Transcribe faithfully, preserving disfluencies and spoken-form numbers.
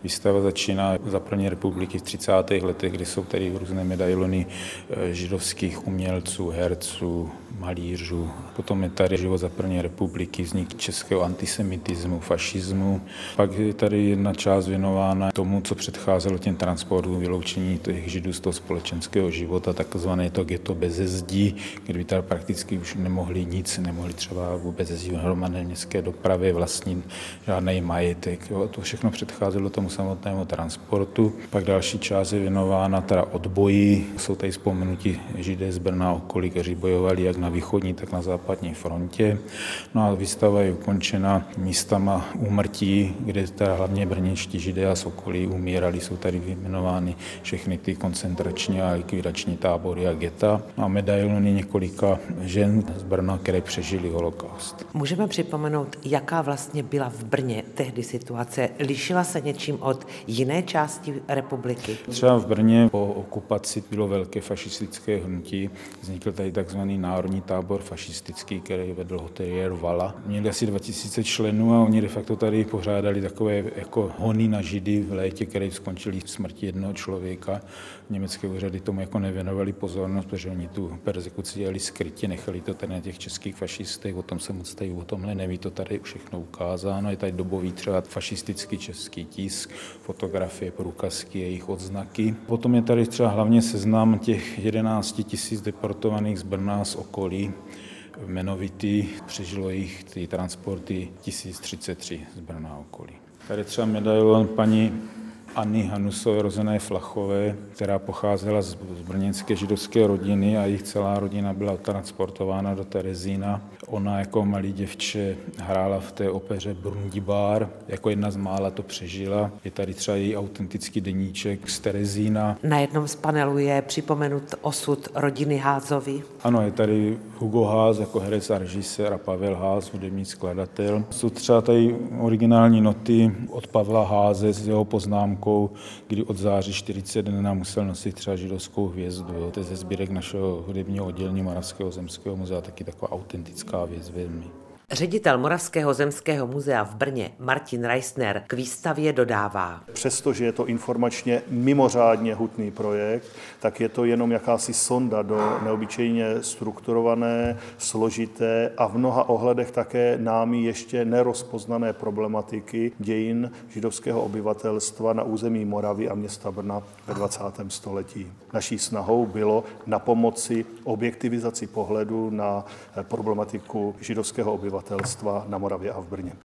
Výstava začíná za první republiky v třicátých letech, kdy jsou tady různé medailony židovských umělců, herců, malířů. Potom je tady život za první republiky, vznik českého antisemitismu, fašismu. Pak je tady jedna část věnována tomu, co předcházelo těm transportům, vyloučení těch židů z toho společenského života, takzvané to ghetto beze zdí, kdy tady prakticky už nemohli nic, nemohli třeba vůbec jezdit v hromadné městské dopravě, vlastnit žádný majetek. Jo. To všechno předcházelo tomu samotnému transportu. Pak další část je věnována teda odboji. Jsou tady vzpomenuti židé z Brna a okolí, kteří bojovali jak na východní, tak na západní frontě. No a výstava je ukončena místama úmrtí, kde teda hlavně brněnští židé a z okolí umírali. Jsou tady vyjmenovány všechny ty koncentrační a likvidační tábory a geta. A medailony několika žen z Brna, které přežili holokaust. Můžeme připomenout, jaká vlastně byla v Brně tehdy situace? Lišila se něčím od jiné části republiky? Třeba v Brně po okupaci bylo velké fašistické hnutí. Vznikl tady takzvaný národní tábor fašistický, který vedl hoteliér Vala. Měli asi dva tisíce členů a oni de facto tady pořádali takové jako hony na židy v létě, které skončily smrtí jednoho člověka. Německé úřady tomu jako nevěnovali pozornost, protože oni tu perzekuci dělali skrytě, nechali to tady na těch českých fašistech, o tom se moc tady o tomhle neví, to tady všechno ukázáno. Je tady dobový třeba fašistický český tisk, fotografie, průkazky, jejich odznaky. Potom je tady třeba hlavně seznam těch jedenáct tisíc deportovaných z Brna z okolí, jmenovitý, přežilo jich ty transporty tisíc třicet tři z Brna a okolí. Tady třeba medailon paní Anny Hanusové, rozené Flachové, která pocházela z brněnské židovské rodiny a jejich celá rodina byla transportována do Terezína. Ona jako malý děvče hrála v té opeře Brundibár, jako jedna z mála to přežila. Je tady třeba její autentický deníček z Terezína. Na jednom z panelů je připomenut osud rodiny Házovy. Ano, je tady Hugo Haas jako herec a režisér a Pavel Haas, hudební skladatel. Jsou třeba tady originální noty od Pavla Háze s jeho poznámkou, kdy od září čtyřicet jedna musel nosit třeba židovskou hvězdu. Jo. To je ze sbírek našeho hudebního oddělení Moravského zemského muzea, taky taková autentická věc velmi. Ředitel Moravského zemského muzea v Brně Martin Reisner k výstavě dodává. Přestože je to informačně mimořádně hutný projekt, tak je to jenom jakási sonda do neobyčejně strukturované, složité a v mnoha ohledech také námi ještě nerozpoznané problematiky dějin židovského obyvatelstva na území Moravy a města Brna ve dvacátém století. Naší snahou bylo napomoci objektivizaci pohledu na problematiku židovského obyvatelstva na Moravě a v Brně.